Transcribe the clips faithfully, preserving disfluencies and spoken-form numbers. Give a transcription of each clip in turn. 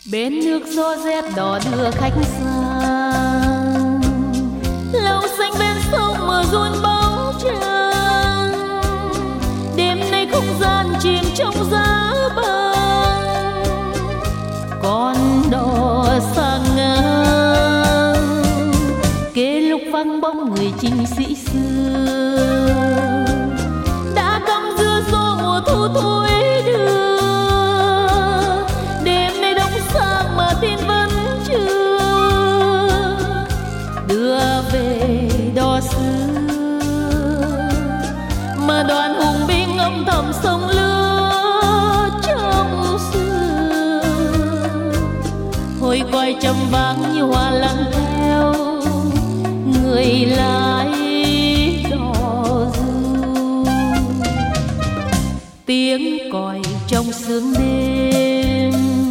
Bên nước gió rét đỏ đưa khách sang, lâu xanh bên sông mưa run bóng trăng. Đêm nay không gian chìm trong giá băng, con đò sang ngang kể lúc vắng bóng người chinh sĩ xưa đã cắm giữa gió mùa thu thối đưa. Đêm nay đông sang mà tin vẫn chưa đưa về đò xưa, mà đoàn hùng binh âm thầm sông lửa trong xưa. Hồi quay trầm vang như hoa lắng theo người lái đò du. Tiếng còi trong sương đêm,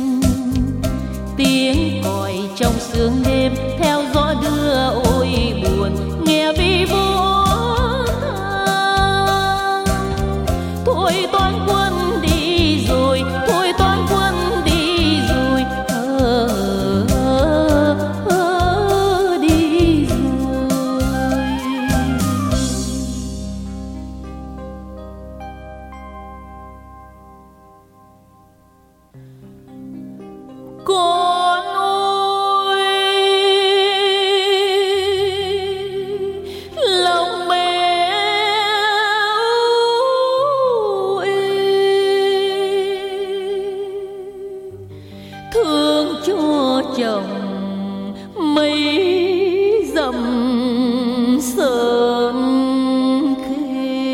tiếng còi trong sương đêm theo gió đưa ôi buồn nghe vi buồn than. Thôi toán quân đi rồi, thôi toán quân đi rồi, ờ, ờ, ờ, đi rồi. Con ơi, lòng mẹ ơi, thương cho chồng mấy dặm sơn khê.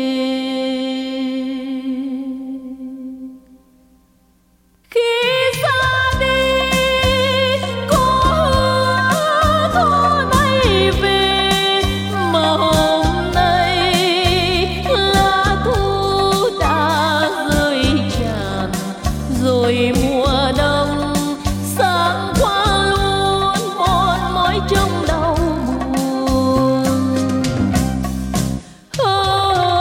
Khi ra đi có hứa thó nay về, mà hôm nay lá thu đã rơi tràn rồi. Mùa đông sáng qua luôn mòn mỏi trong đau buồn. Ờ,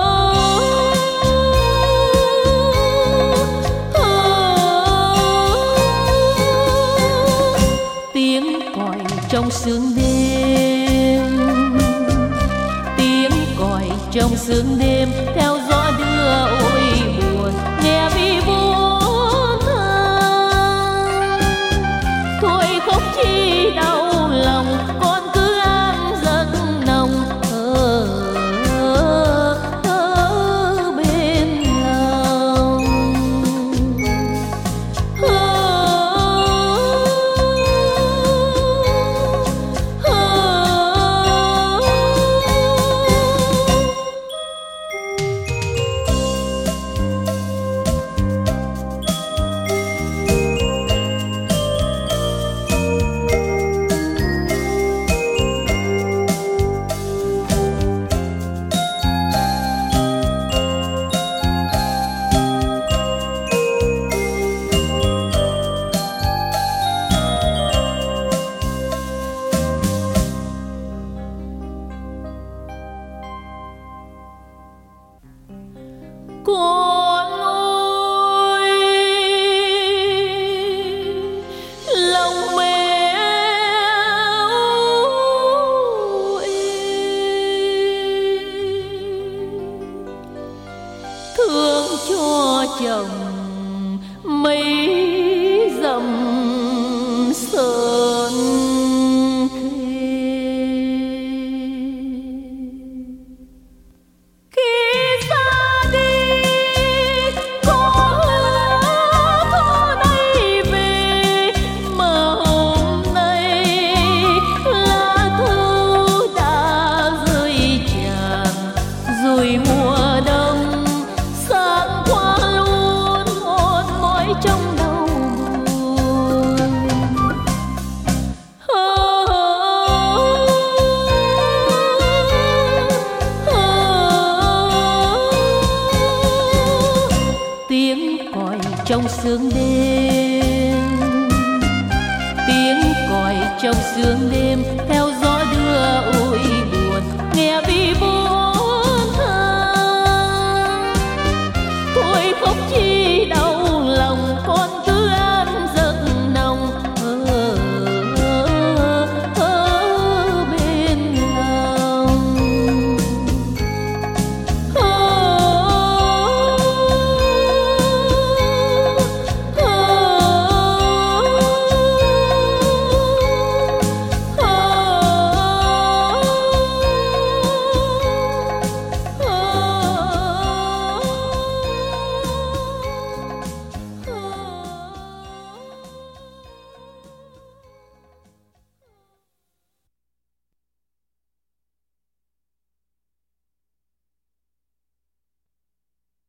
tiếng còi trong sương đêm, tiếng còi trong sương đêm theo gió đưa ôi buồn nghe vi buồn than. Thôi khóc chi đau lòng, con cứ an giấc nồng ở, ở bên lòng. Ờ, con ơi, lòng mẹ ơi, thương cho chồng mấy dặm sơn khê. Khi ra đi có hứa thó nay về, mà hôm nay lá thu đã rơi tràn rồi. Mùa đông sáng qua luôn mòn mỏi trong đau buồn. Ờ, tiếng còi trong sương đêm, tiếng còi trong sương đêm theo gió đưa ôi buồn nghe vi buồn